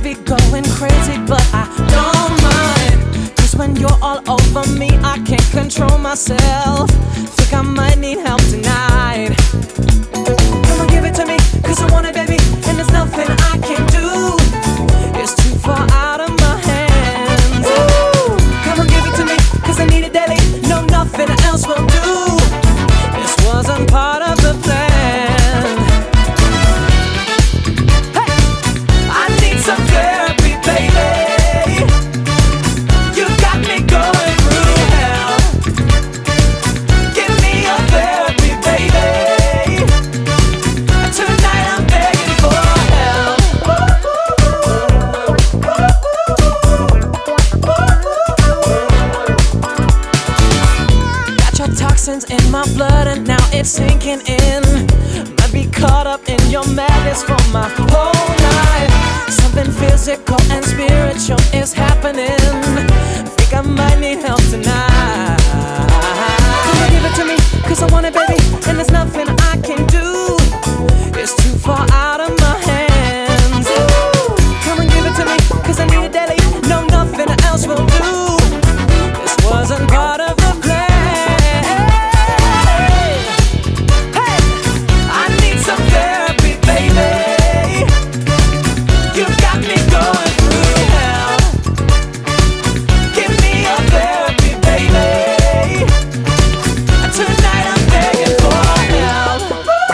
be going crazy, but I don't mind. Cause when you're all over me, I can't control myself. Think I might need help tonight. Come on, give it to me, cause I want it, baby. And there's nothing I can do. It's too far out of my hands. Ooh, come on, give it to me, cause I need it daily. No, nothing else will do. This wasn't part of the plan. Hey, I need some therapy, baby. You got me going through hell. Give me a therapy, baby. Tonight I'm begging for help. Got your toxins in my blood and now it's sinking in. Might be caught up in your madness for my whole life. Something physical and spiritual is happening. Think I might need help tonight. Come on, give it to me, cause I want it, baby. And there's nothing I can do. It's too far out of my hands. Ooh, come and give it to me, cause I need it daily. No, nothing else will do. This wasn't part of the plan. Hey, I need some therapy, baby. You got me going through hell. Give me a therapy, baby. Tonight I'm begging for help.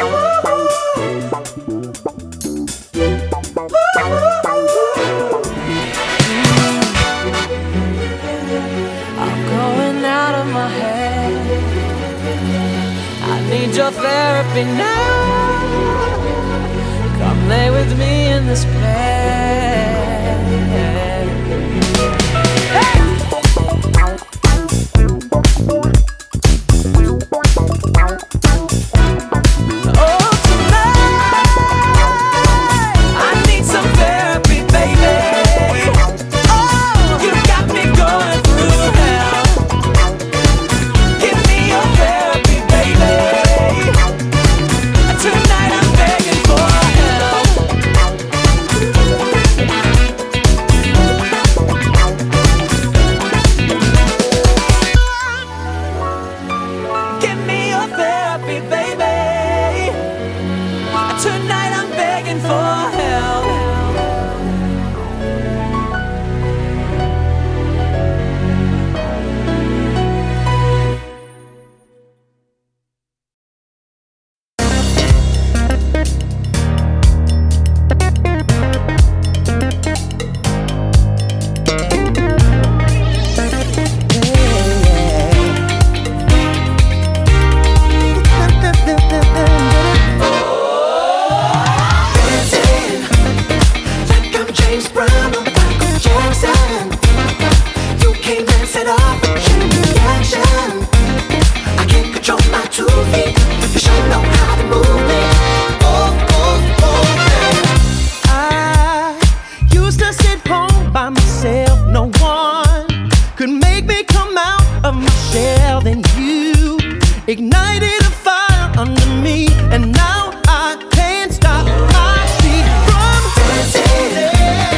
I'm going out of my head. I need your therapy now. Come lay with me in this bed. Oh, tonight I need some therapy, baby. Oh, you got me going through hell. Give me your therapy, baby. Tonight I'm begging for help. Give me your therapy, baby. Tonight I'm begging for help. Like I'm James Brown or Michael Jackson. You came and set off a chain reaction. I can't control my 2 feet. You sure know how to move me. Oh, oh, oh, yeah. I used to sit home by myself. No one could make me come out of my shell. Then you ignited a fire under me, and now I can't stop my feet from dancing.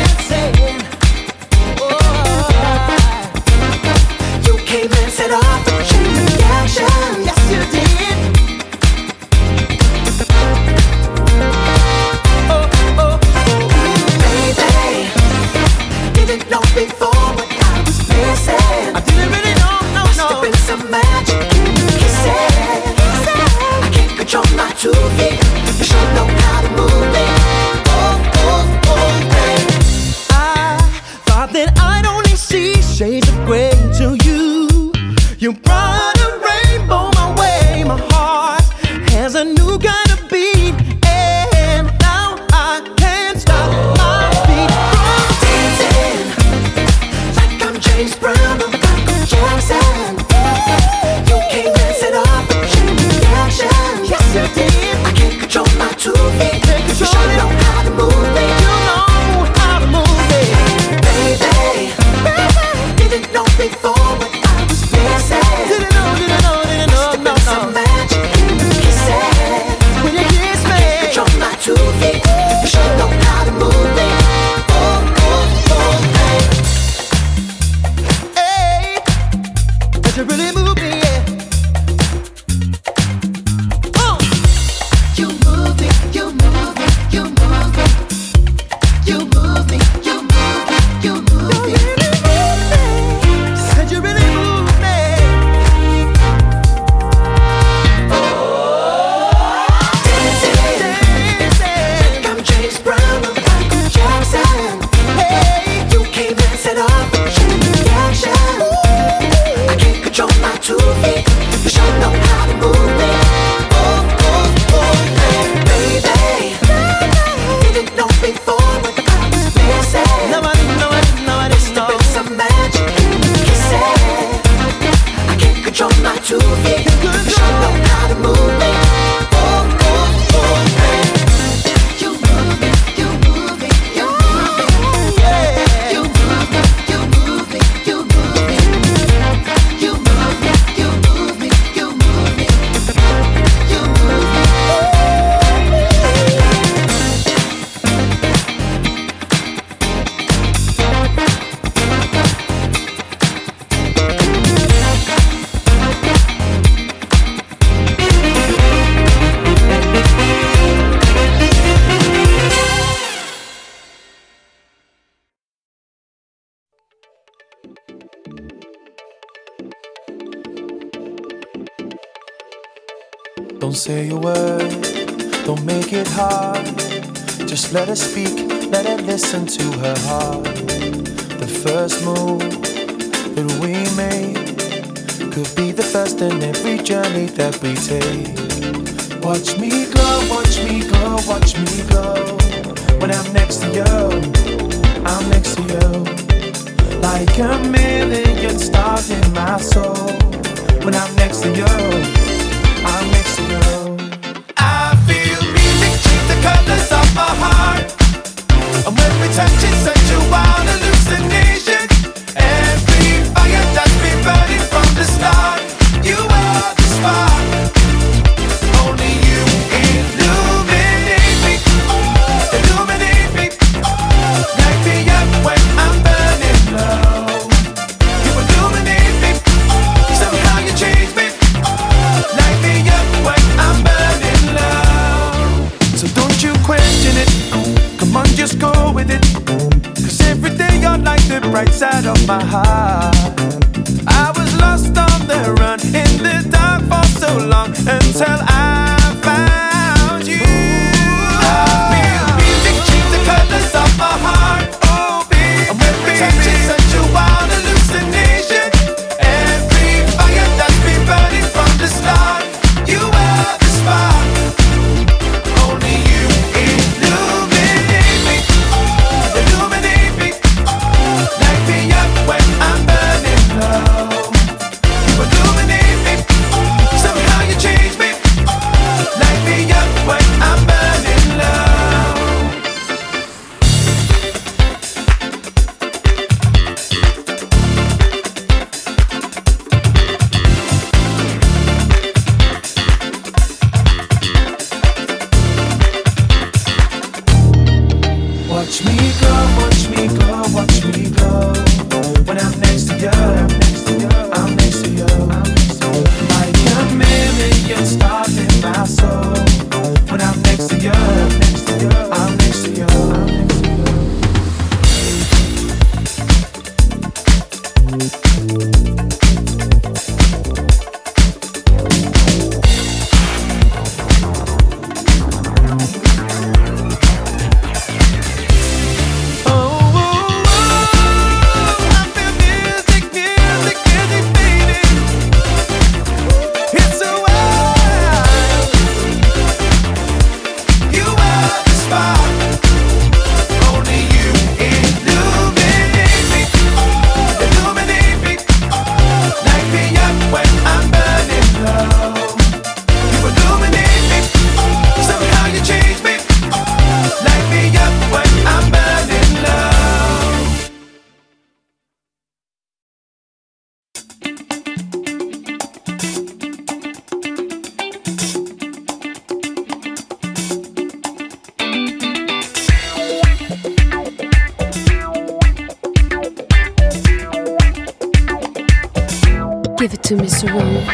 Oh, you came and set off a chain reaction. Yes, you did. Oh, oh, oh, baby. Didn't know before what I was missing. I didn't really know, no, must have been some magic in your kisses. I can't control my 2 feet. You sure know how to move me. Oh, oh, oh, baby. I thought that I'd only see shades of gray till you brought a rainbow my way. My heart has a new kind of beat, and now I can't stop my feet from dancing. Like I'm James Brown or Michael Jackson. You came and set off a chain reaction. Yes, you did. I can't control my 2 feet. You sure know how to move me. You know how to move me, baby. Didn't know before what I was missing. Don't say a word, don't make it hard. Just let her speak, let her listen to her heart. The first move that we made could be the first in every journey that we take. Watch me glow, watch me glow, watch me glow. When I'm next to you, I'm next to you. Like a million stars in my soul. When I'm next to you, I'm next to you. I feel music change the colors of my heart. And when we touch it, such a wild hallucination. Every fire that's been burning from the start. You are the spark. Only you illuminate me. Illuminate me. Light me up when I'm burning low. You illuminate me. Somehow you change me. Light me up when I'm burning low. So don't you question it. Come on, just go with it. Cause every day you're like the bright side of my heart. I was lost on the run in the dark for so long until I found you. I feel music change the colors of my heart. Oh, baby, and when we touch it, such a wild hallucination. Every fire that's been burning from the start. You are the spark. Only you illuminate me. Illuminate me. Light me up when I'm burning low. You illuminate me. Somehow you change me. Light me up when I'm burning low. Watch me go, watch me go, watch me go. When I'm next to you, I'm next to you. Like a million stars in my soul. When I'm next to you, I'm next to you. Give it to me, Sarone.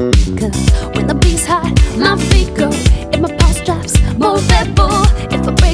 Cause when the beat's hot, my feet go. If my pulse drops, more Red Bull. If I break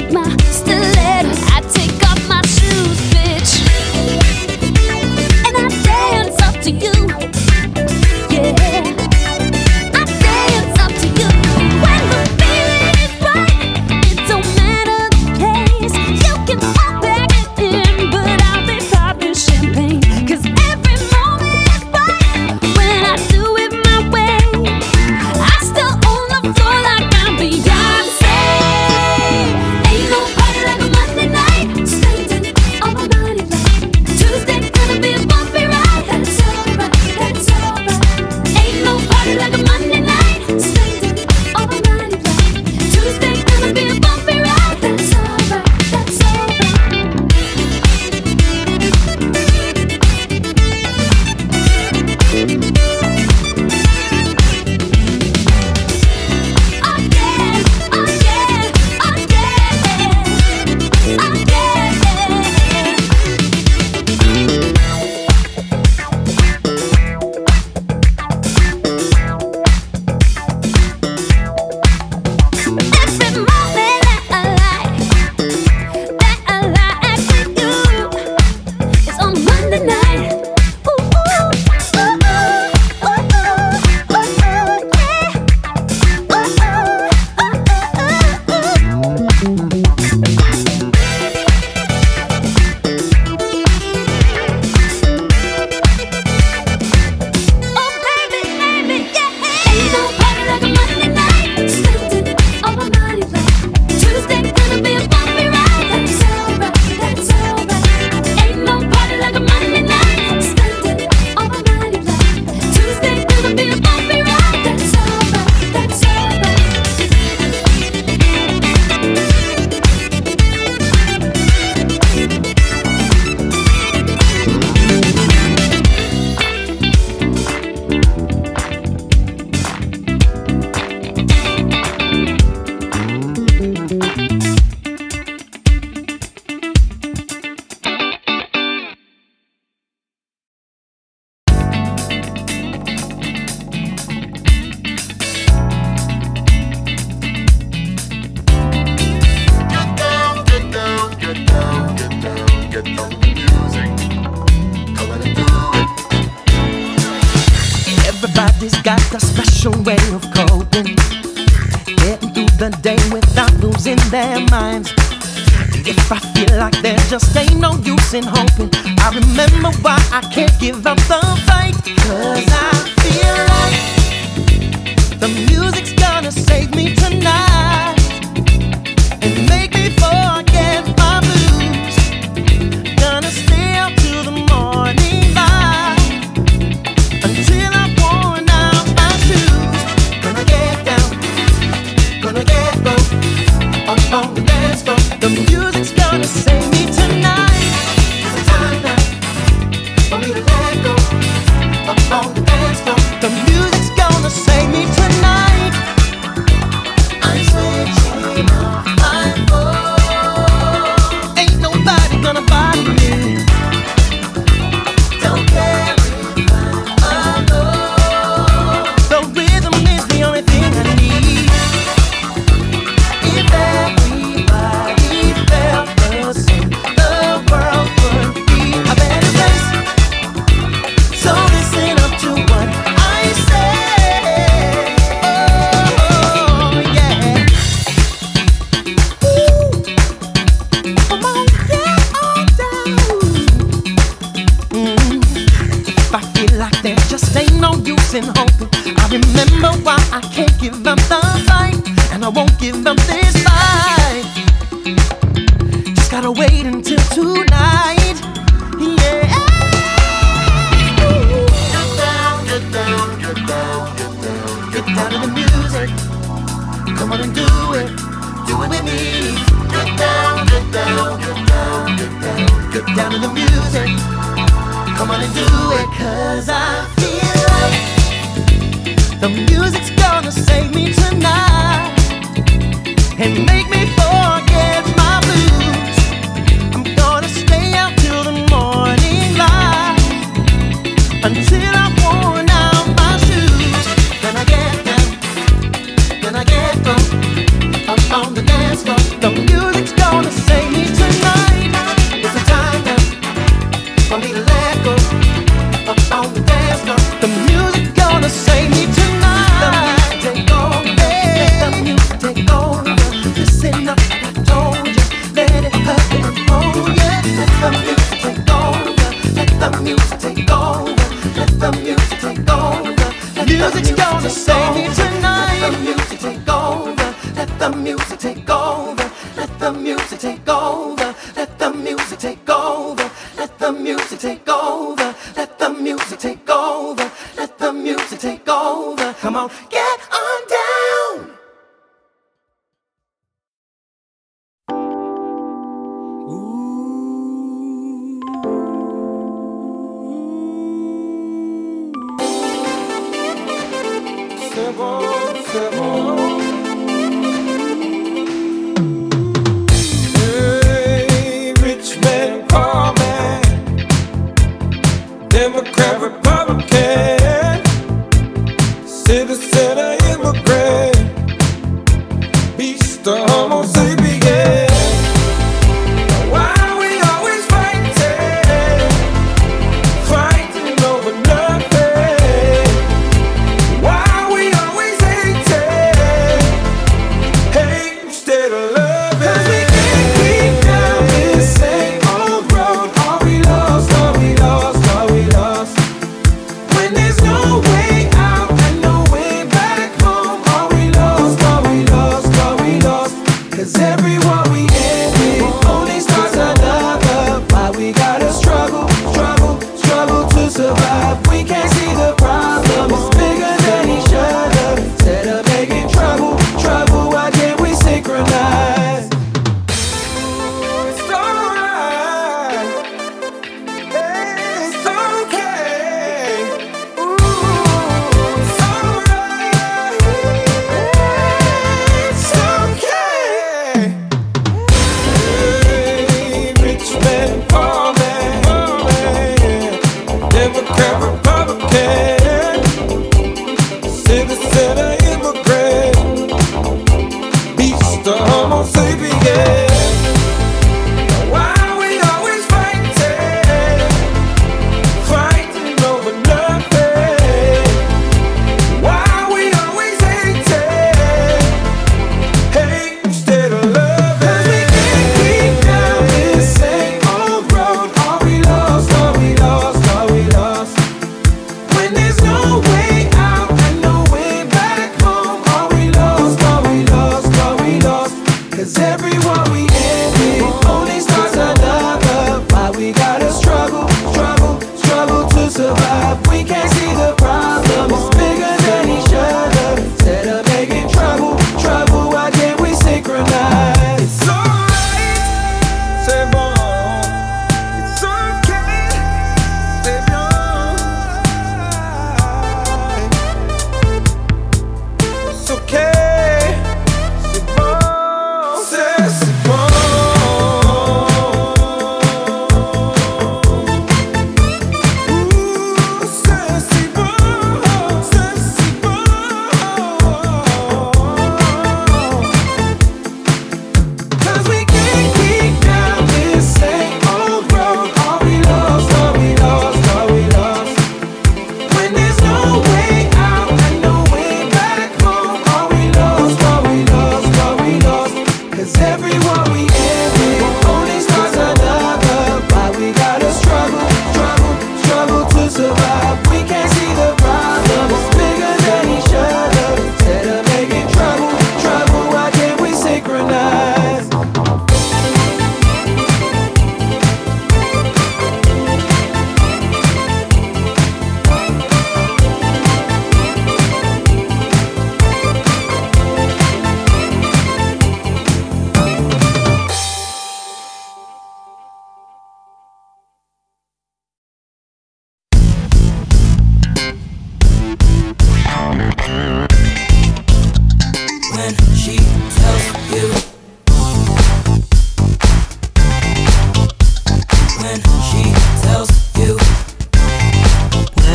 Everybody's got a special way of coping, getting through the day without losing their minds. And if I feel like there just ain't no use in hoping, I remember why I can't give up the fight. 'Cause I feel like the music's gonna save me tonight and make me forget my blues. Gonna stay up till the morning light until I'm worn out my shoes. Gonna get down, gonna get low on the dance floor. The music's gonna save me tonight. It's the time now for me to let go on the dance floor. The music's gonna save me tonight. I'm switching up my phone. Ain't nobody gonna bother me. Don't care if I'm alone. The rhythm is the only thing I need. If everybody felt the same, the world would be a better place. So listen up to what I say. Oh yeah. Ooh. Come on, get on down. If I feel like there just ain't no use in hoping, I remember why I can't give up the fight, and I won't give up this fight. Just gotta wait until tonight. Yeah. Ooh. Get down, get down, get down, get down, get down to the music. Come on and do it with me. Get down, get down, get down, get down, get down to the music. Come on and do it, 'cause I feel like the music's gonna save me tonight and make me forget my blues. I'm gonna stay out till the morning light until I'm worn out my shoes. Then I get down, then I get low up on the dance floor. The music's gonna save me tonight. It's the time now for me to let go up on the dance floor. The music's gonna save me tonight. The music take over. Let the music take over. Listen up, like I told you. Let it hurt and hold you. Let the music take over. Let the music take over. Let the music take over. Music's gonna save me tonight. Let the music take over. Let the music take over. Let the music take over. Let the music take over. Let the music take over. Let the music take over. Let the music take over. Come on, get on down. Hey, rich man, poor man, Democrat, Republican, citizen or immigrant, beast or homo sapien. Why we always fighting over nothing? Why we always hating instead of loving? 'Cause we can't keep down this same old road. All we lost, all we lost, all we lost. When there's no way out and no way back home, all we lost, all we lost, all we lost. 'Cause every war we end with only starts another. Why we gotta struggle, struggle, struggle to survive? We can't see the problem, it's bigger than each other. Instead of making trouble, trouble, why can't we synchronize? It's alright, it's okay. Ooh, it's alright, it's okay. Hey, rich man, poor man, Democrat, Republican, citizen or immigrant, beast or homo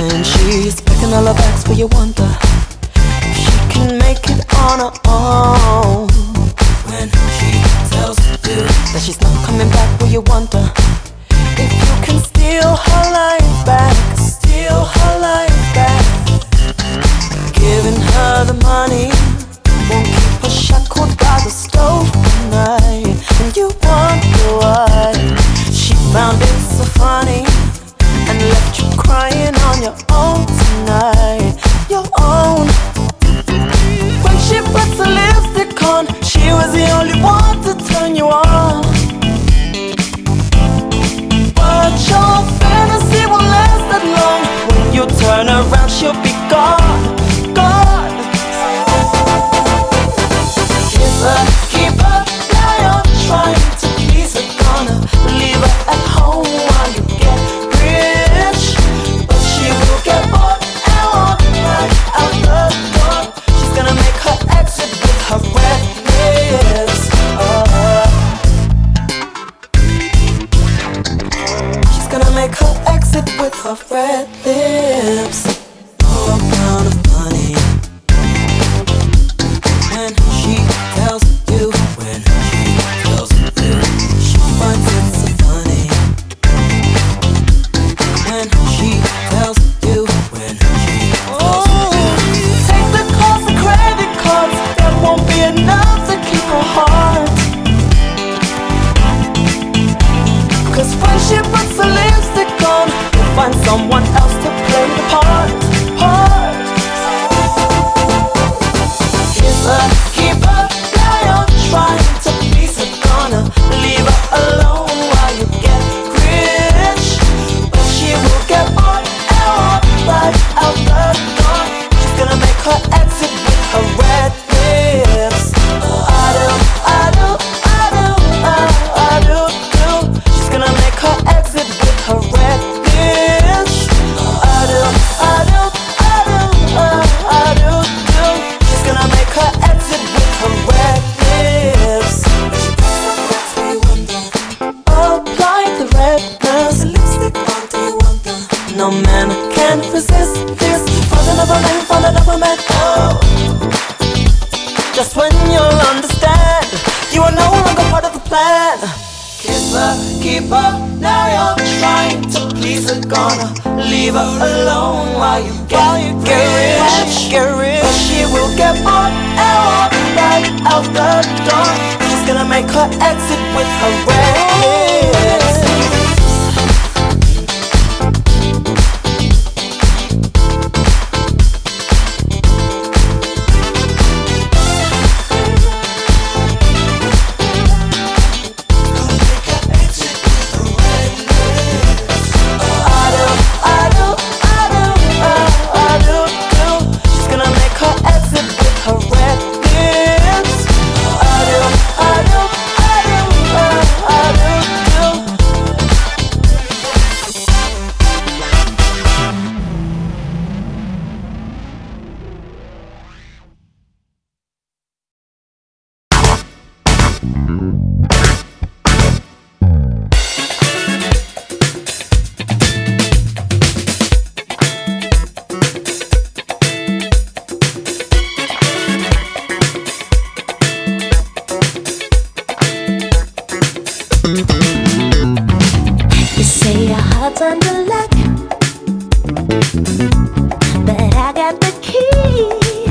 When she's picking all her bags for you wonder if she can make it on her own. When she tells you that she's not coming back, will you wonder if you can steal her life back? Steal her life back. Giving her the money won't keep her shackled by the stove tonight. And you wonder why she found it so funny and left you crying on your own tonight. Your own. When she puts her lipstick on, she was the only one to turn you on. But your fantasy won't last that long. When you turn around, she'll be gone, gone. Kiss her, keep her, now you're trying to please her. Gonna leave her at home while you get rich, but she will get bored and walk right out the door. She's gonna make her exit with her red lips. She's gonna make her exit with her red lips. Oh, amount of money. When she tells you, when she tells you, she finds it so funny. When she tells you, when she tells you, take the calls, the credit cards, that won't be enough to keep her heart. Cause when she puts her lipstick on, you'll find someone else to play the part. Kiss her, keep her, now you're trying to please her. Gonna leave her alone while you get rich, but she will get bored and walk right out the door. She's gonna make her exit with her red lips. I do. She's gonna make her exit with her red lips. I do. She's gonna make her exit with her red lips. Apply the redness. No man can resist this. Find another man, find another man. Oh. Just when you'll understand, you are no longer part of the plan. Kiss her, keep her, now you're trying to please her. Gonna leave her alone while you get rich. But she will get bored and walk right out the door. She's gonna make her exit with her red lips. She's gonna make her exit with her red lips. I do. You say your heart's under lock, but I got the key.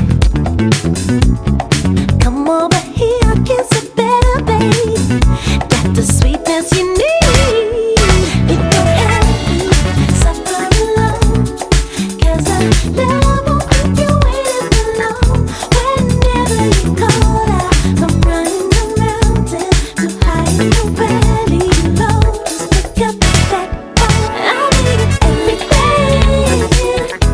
Come over here, kiss it better, babe. Got the sweetness you need. If you're happy, suffer alone, 'cause I never keep you waiting for long. Whenever you call out, I'm running the mountain to hide in the valley low. Just pick up that phone, I'll be everything.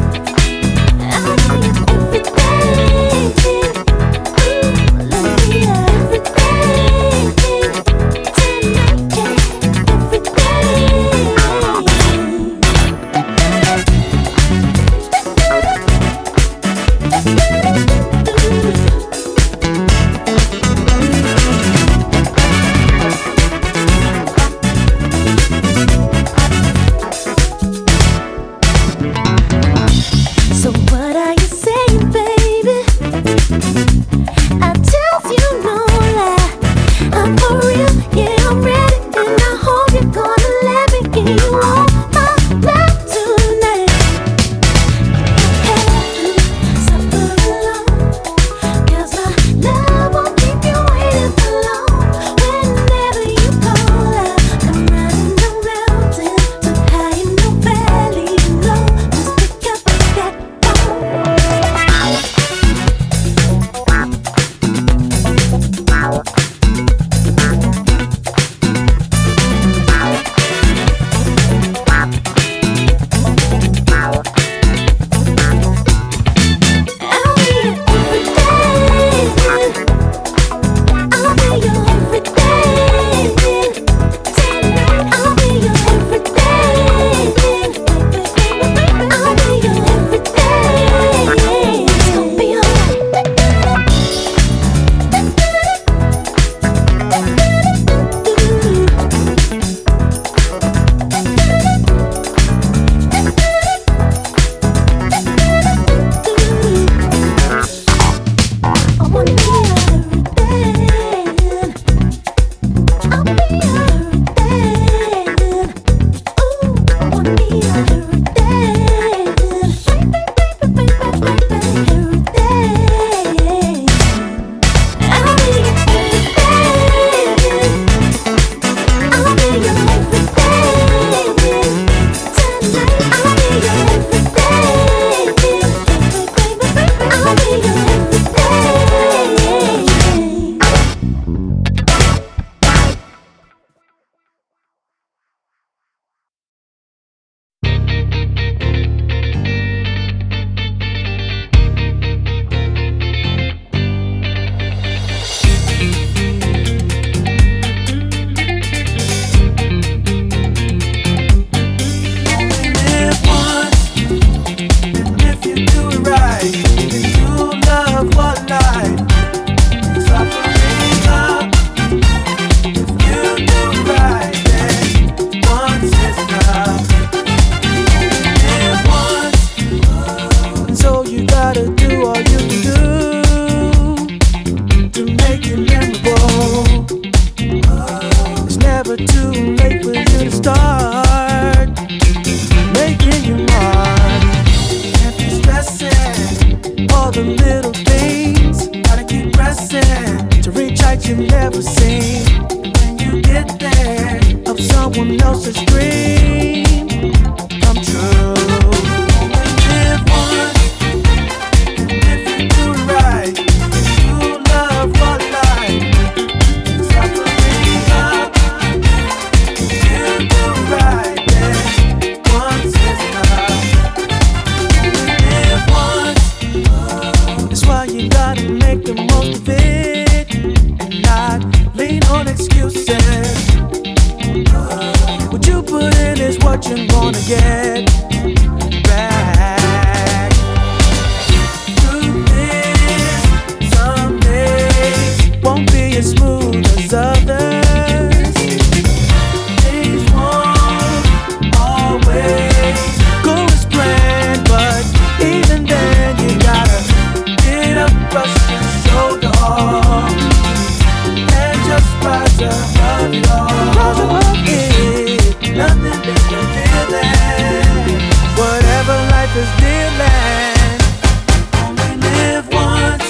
is Dearland. Only live once.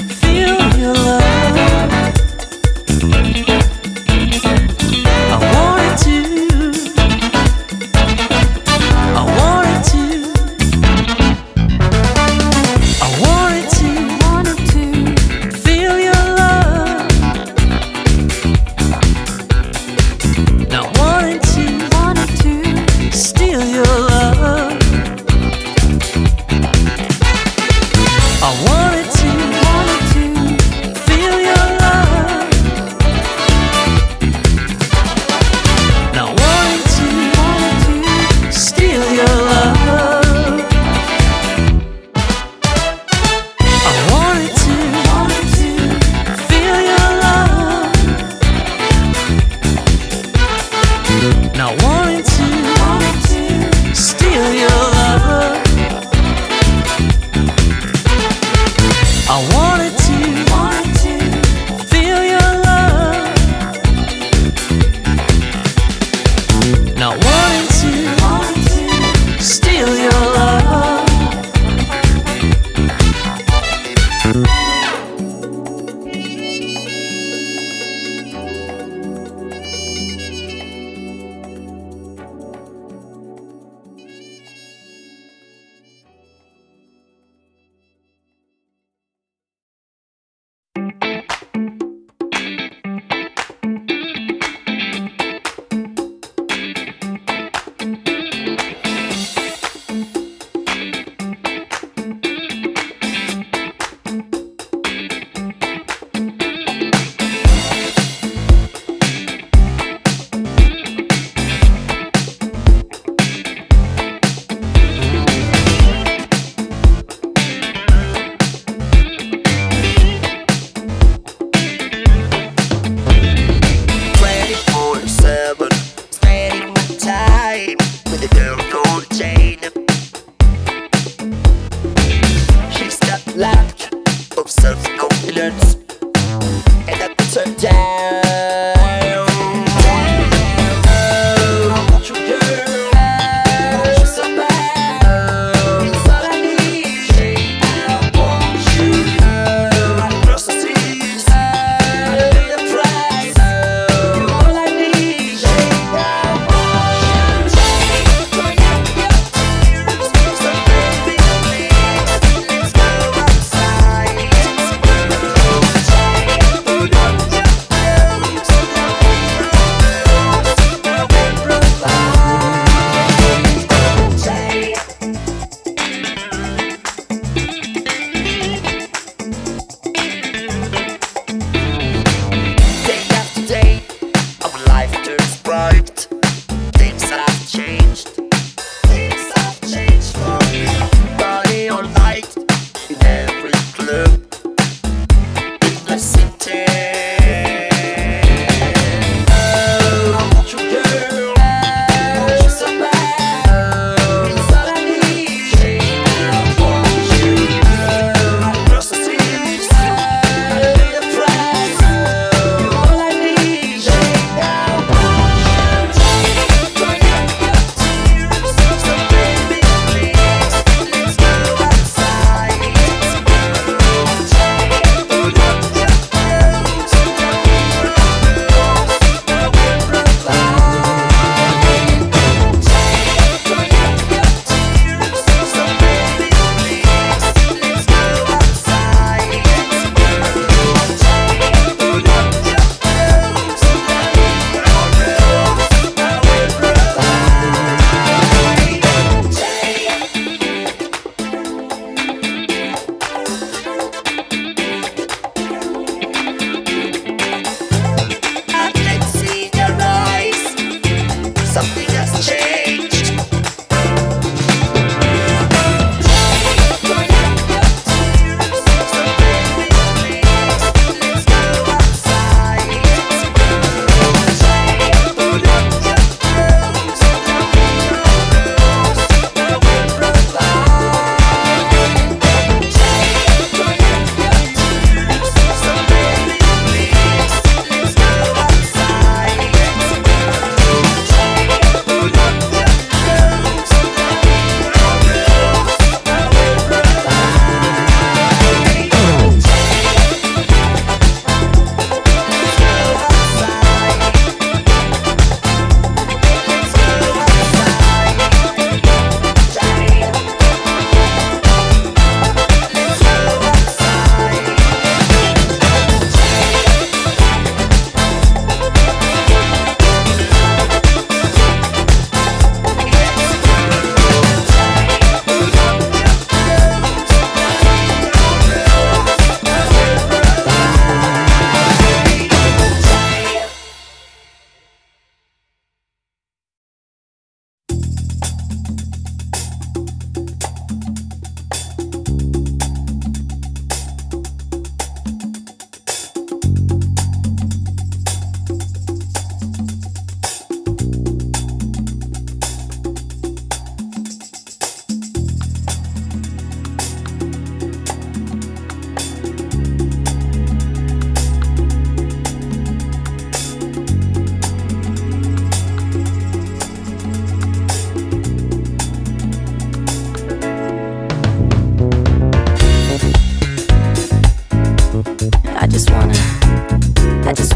I want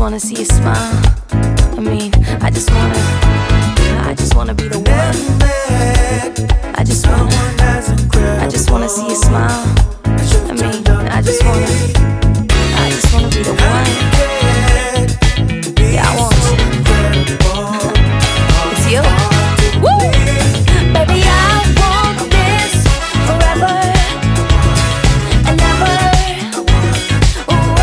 wanna see you smile. I mean, I just wanna be the one. I just wanna see you smile. I mean, I just wanna be the one. Yeah, I want you. It's you. Woo! Baby, I want this forever and ever. Ooh,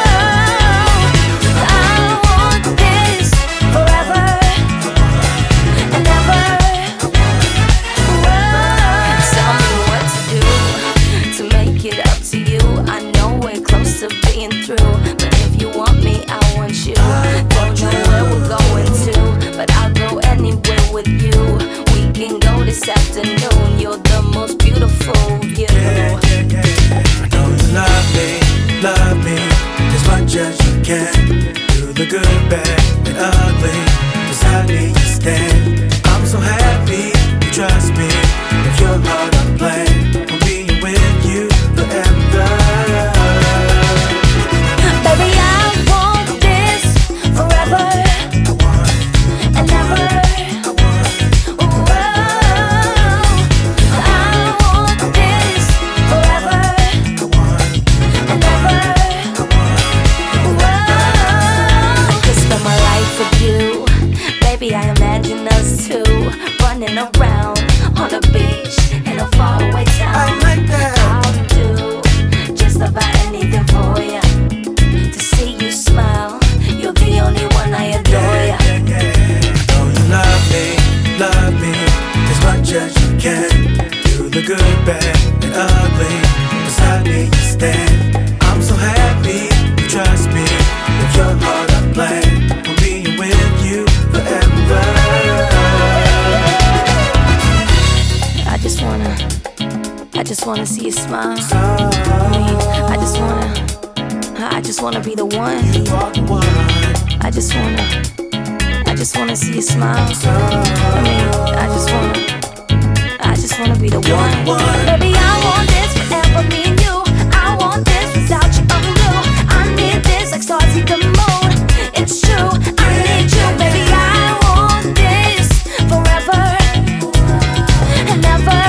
I want this forever and ever. Ooh, tell me what to do to make it up to you. I know we're close to being through, but if you want me, I want you. Don't know where we're going to, but I'll go anywhere with you. We can go this afternoon. You're the most beautiful view. I know you love me as much as you can. Through the good, bad, and ugly, beside me you stand. I'm so happy you trust me. If your heart I'm playing, I'm being with you forever. Baby, I want this forever and ever. Ooh, I want this forever and ever. Ooh, I could spend my life with you. Baby, I imagine us two running around on a beach in a faraway town. I like that. I'll do just about anything for you. To see you smile, you're the only one I adore ya. I know you love me as much as you can. Through the good, bad, and ugly, beside me you stand. I'm so happy you trust me. If your heart I'm playing, I'm being with you forever. I just wanna see you smile. I mean, I just wanna be the one. I just wanna see you smile. I mean, I just wanna be the one. Baby, I want this forever, me and you. I want this without you undo. I need this like stars see the moon. It's true, I need you, baby. I want this forever and ever.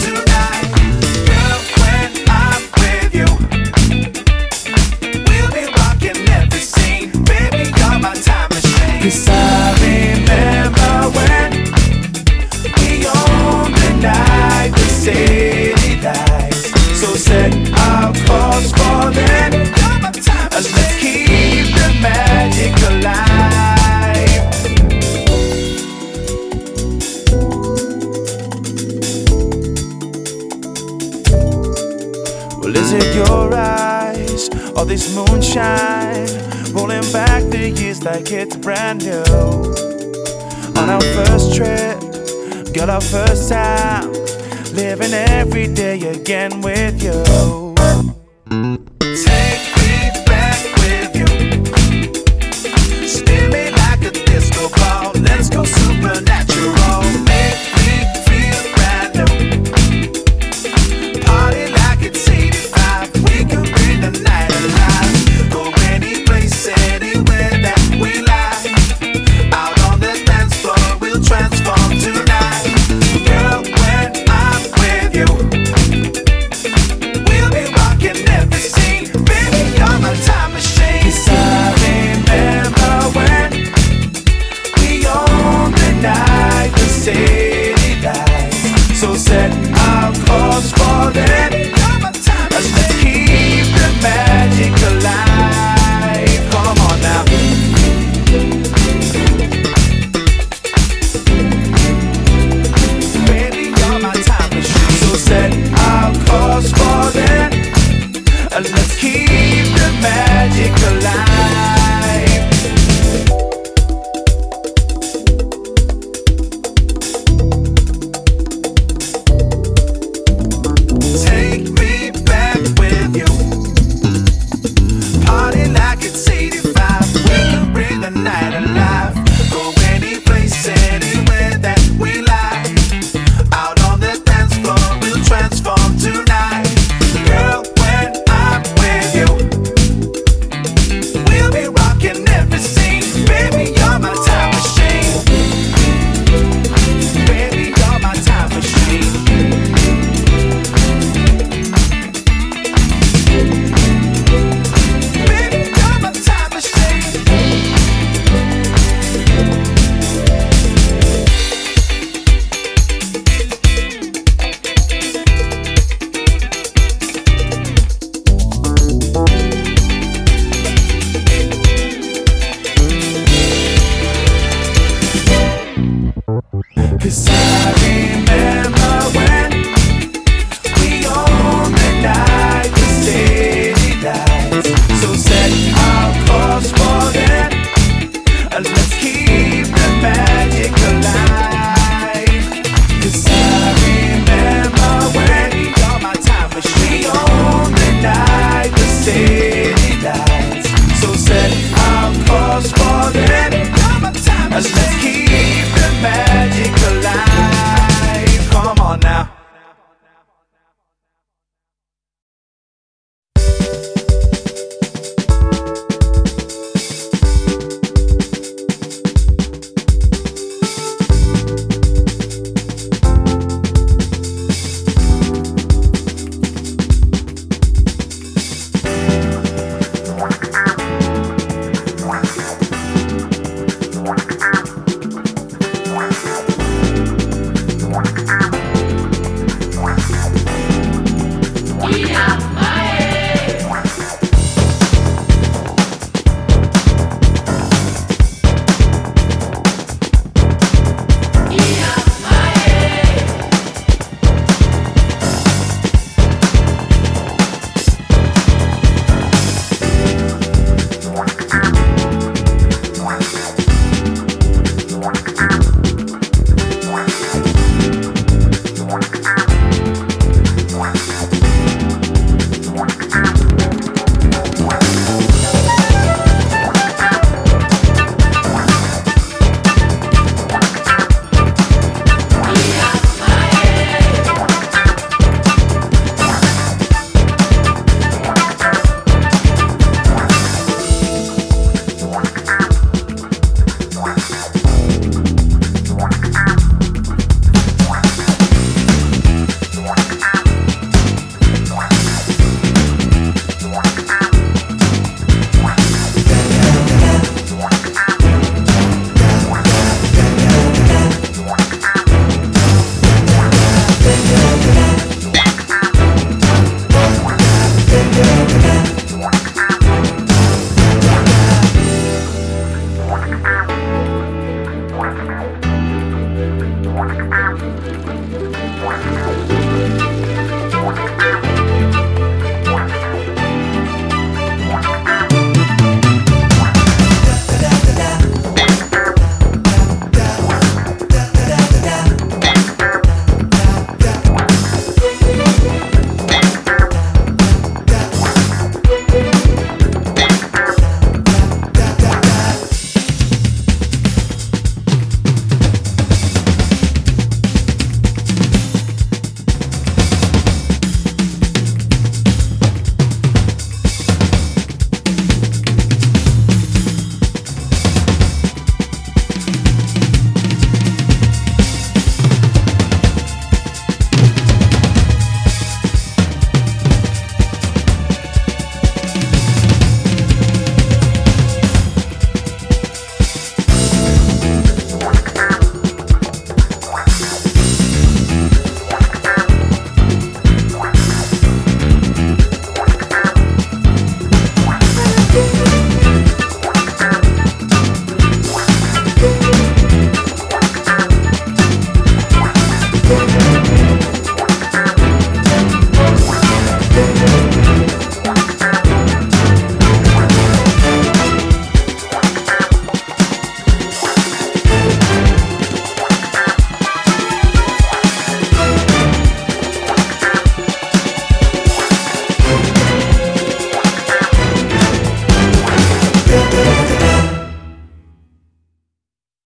We'll be Is it your eyes or this moonshine rolling back the years like it's brand new? On our first trip, girl, our first time living every day again with you.